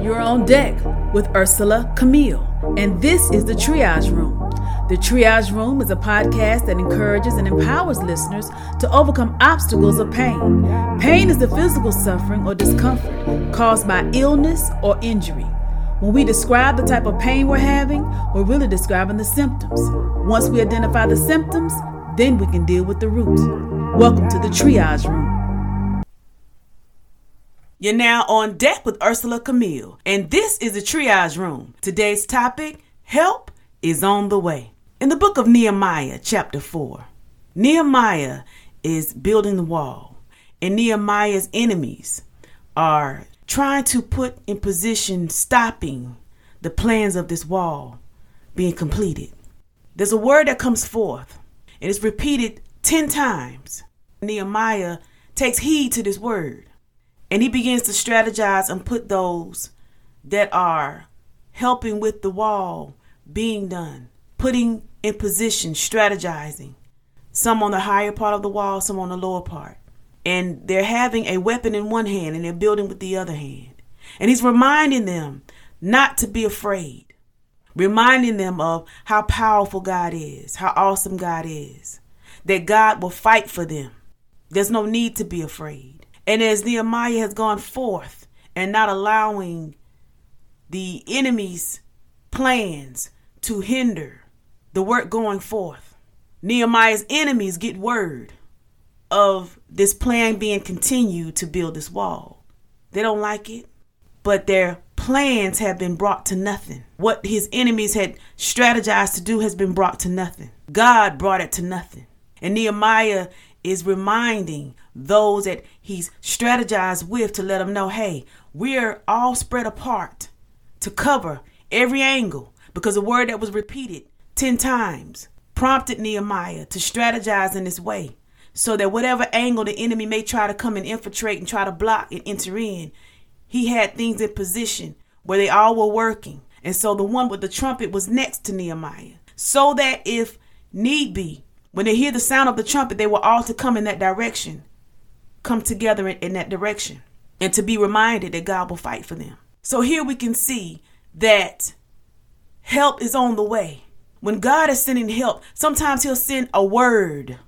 You're on deck with Ursula Camille, and this is The Triage Room. The Triage Room is a podcast that encourages and empowers listeners to overcome obstacles of pain. Pain is the physical suffering or discomfort caused by illness or injury. When we describe the type of pain we're having, we're really describing the symptoms. Once we identify the symptoms, then we can deal with the root. Welcome to The Triage Room. You're now on deck with Ursula Camille, and this is The Triage Room. Today's topic, help is on the way. In the book of Nehemiah, chapter 4, Nehemiah is building the wall, and Nehemiah's enemies are trying to put in position stopping the plans of this wall being completed. There's a word that comes forth, and it's repeated 10 times. Nehemiah takes heed to this word, and he begins to strategize and put those that are helping with the wall being done, putting in position, strategizing, some on the higher part of the wall, some on the lower part. And they're having a weapon in one hand and they're building with the other hand. And he's reminding them not to be afraid, reminding them of how powerful God is, how awesome God is, that God will fight for them. There's no need to be afraid. And as Nehemiah has gone forth and not allowing the enemy's plans to hinder the work going forth, Nehemiah's enemies get word of this plan being continued to build this wall. They don't like it, but their plans have been brought to nothing. What his enemies had strategized to do has been brought to nothing. God brought it to nothing. And Nehemiah is reminding those that he's strategized with to let them know, hey, we're all spread apart to cover every angle, because the word that was repeated 10 times prompted Nehemiah to strategize in this way so that whatever angle the enemy may try to come and infiltrate and try to block and enter in, he had things in position where they all were working. And so the one with the trumpet was next to Nehemiah, so that if need be, when they hear the sound of the trumpet, they were all to come in that direction, come together in that direction, and to be reminded that God will fight for them. So here we can see that help is on the way. When God is sending help, sometimes he'll send a word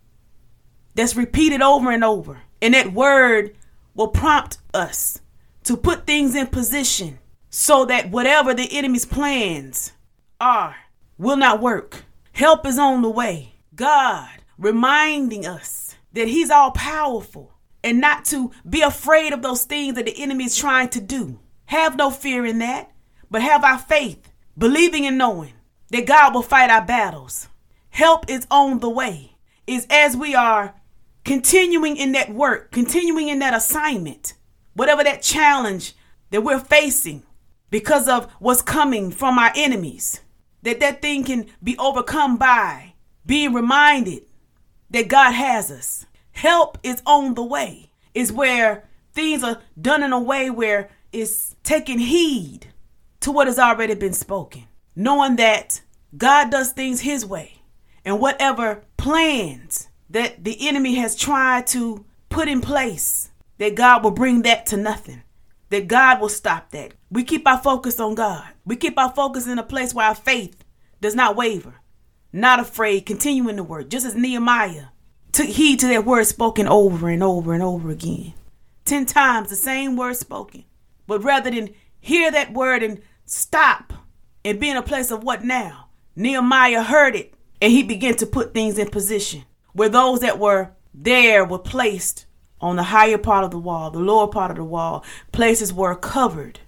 that's repeated over and over. And that word will prompt us to put things in position so that whatever the enemy's plans are will not work. Help is on the way. God reminding us that he's all powerful and not to be afraid of those things that the enemy is trying to do. Have no fear in that, but have our faith, believing and knowing that God will fight our battles. Help is on the way. Is as we are continuing in that work, continuing in that assignment, whatever that challenge that we're facing because of what's coming from our enemies, that thing can be overcome by being reminded that God has us. Help is on the way. Is where things are done in a way where it's taking heed to what has already been spoken, knowing that God does things his way, and whatever plans that the enemy has tried to put in place, that God will bring that to nothing, that God will stop that. We keep our focus on God. We keep our focus in a place where our faith does not waver, not afraid, continuing to work, just as Nehemiah took heed to that word spoken over and over and over again. 10 times the same word spoken. But rather than hear that word and stop and be in a place of what now, Nehemiah heard it and he began to put things in position where those that were there were placed on the higher part of the wall, the lower part of the wall. Places were covered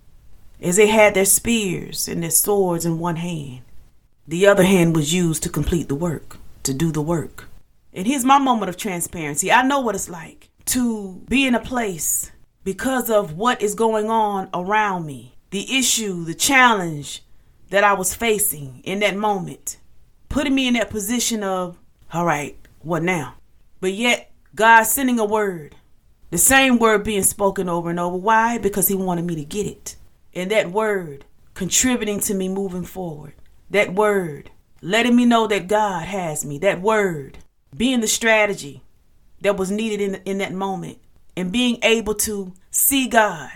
as they had their spears and their swords in one hand. The other hand was used to complete the work, to do the work. And here's my moment of transparency. I know what it's like to be in a place because of what is going on around me, the issue, the challenge that I was facing in that moment, putting me in that position of, all right, what now? But yet God sending a word, the same word being spoken over and over. Why? Because he wanted me to get it. And that word contributing to me moving forward. That word letting me know that God has me. That word being the strategy that was needed in that moment. And being able to see God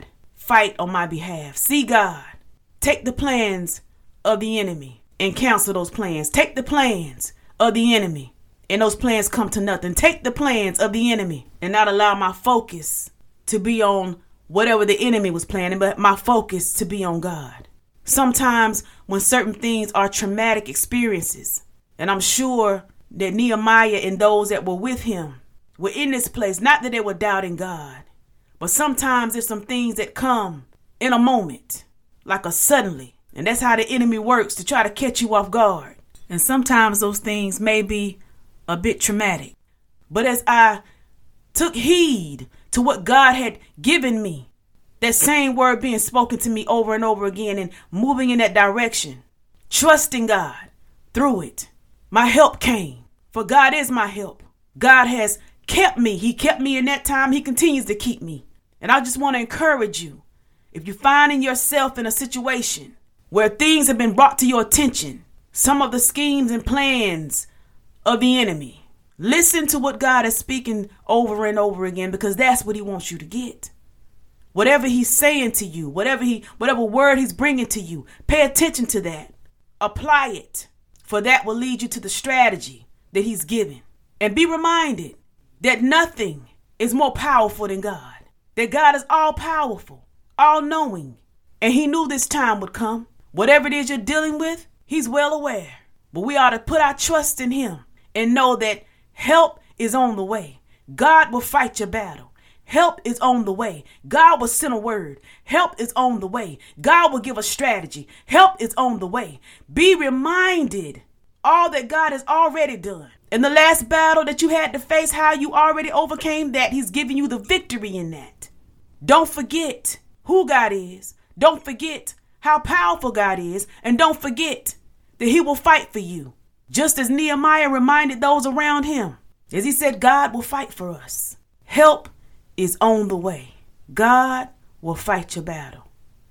fight on my behalf. See God take the plans of the enemy and cancel those plans. Take the plans of the enemy and those plans come to nothing. Take the plans of the enemy and not allow my focus to be on whatever the enemy was planning, but my focus to be on God. Sometimes when certain things are traumatic experiences, and I'm sure that Nehemiah and those that were with him were in this place, not that they were doubting God, but sometimes there's some things that come in a moment, like a suddenly. And that's how the enemy works, to try to catch you off guard. And sometimes those things may be a bit traumatic. But as I took heed to what God had given me, that same word being spoken to me over and over again and moving in that direction, trusting God through it, my help came. For God is my help. God has kept me. He kept me in that time. He continues to keep me. And I just want to encourage you, if you're finding yourself in a situation where things have been brought to your attention, some of the schemes and plans of the enemy, listen to what God is speaking over and over again, because that's what he wants you to get. Whatever he's saying to you, whatever word he's bringing to you, pay attention to that. Apply it, for that will lead you to the strategy that he's given. And be reminded that nothing is more powerful than God. That God is all powerful, all knowing. And he knew this time would come. Whatever it is you're dealing with, he's well aware. But we ought to put our trust in him and know that help is on the way. God will fight your battle. Help is on the way. God will send a word. Help is on the way. God will give a strategy. Help is on the way. Be reminded all that God has already done. In the last battle that you had to face, how you already overcame that. He's giving you the victory in that. Don't forget who God is. Don't forget how powerful God is. And don't forget that he will fight for you. Just as Nehemiah reminded those around him. As he said, God will fight for us. Help is on the way. God will fight your battle.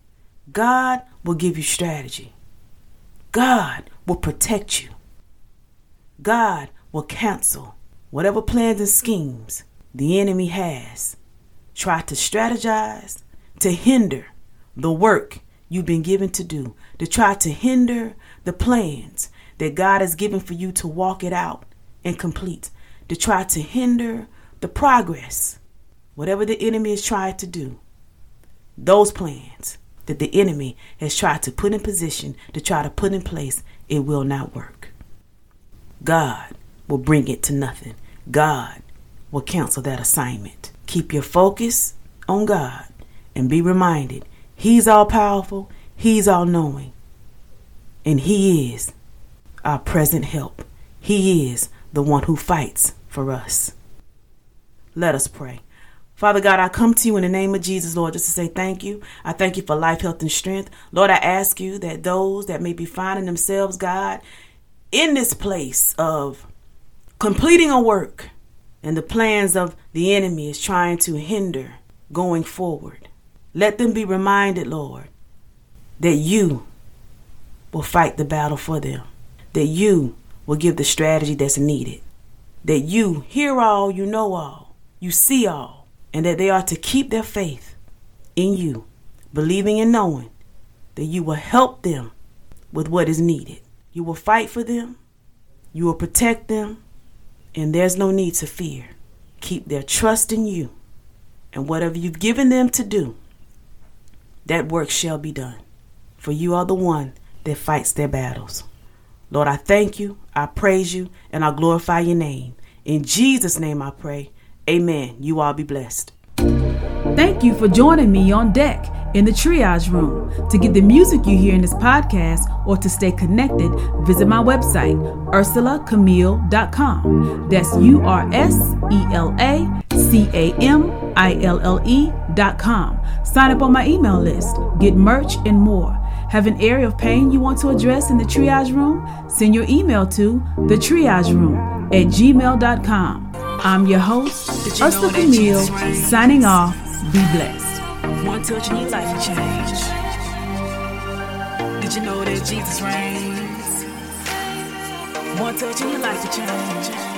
God will give you strategy. God will protect you. God will cancel whatever plans and schemes the enemy has tried to strategize to hinder the work you've been given to do, to try to hinder the plans that God has given for you to walk it out and complete, to try to hinder the progress. Whatever the enemy has tried to do, those plans that the enemy has tried to put in position, to try to put in place, it will not work. God will bring it to nothing. God will cancel that assignment. Keep your focus on God and be reminded he's all powerful, he's all knowing, and he is our present help. He is the one who fights for us. Let us pray. Father God, I come to you in the name of Jesus, Lord, just to say thank you. I thank you for life, health, and strength. Lord, I ask you that those that may be finding themselves, God, in this place of completing a work and the plans of the enemy is trying to hinder going forward, let them be reminded, Lord, that you will fight the battle for them, that you will give the strategy that's needed, that you hear all, you know all, you see all, and that they are to keep their faith in you, believing and knowing that you will help them with what is needed. You will fight for them, you will protect them, and there's no need to fear. Keep their trust in you, and whatever you've given them to do, that work shall be done. For you are the one that fights their battles. Lord, I thank you, I praise you, and I glorify your name. In Jesus' name I pray. Amen. You all be blessed. Thank you for joining me on deck in the Triage Room. To get the music you hear in this podcast or to stay connected, visit my website, UrsulaCamille.com. That's UrsulaCamille.com. Sign up on my email list, get merch and more. Have an area of pain you want to address in the Triage Room? Send your email to thetriageroom@gmail.com. I'm your host, Ursula Camille, signing off. Be blessed. One touch and your life will change. Did you know that Jesus reigns? One touch and your life will change.